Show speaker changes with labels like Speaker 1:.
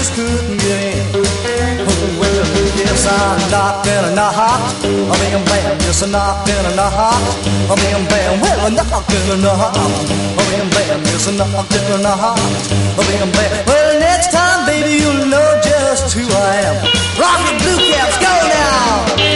Speaker 1: just couldn't get in. Oh, well, yes, I knocked and I knocked. Bam, bam, yes, I knocked and I knocked. Bam, bam, well, I knocked and I knocked. Bam, bam, yes, I knocked and I knocked. Bam, bam, well, next time, baby, you'll know just who I am. Rock the blue caps, go now!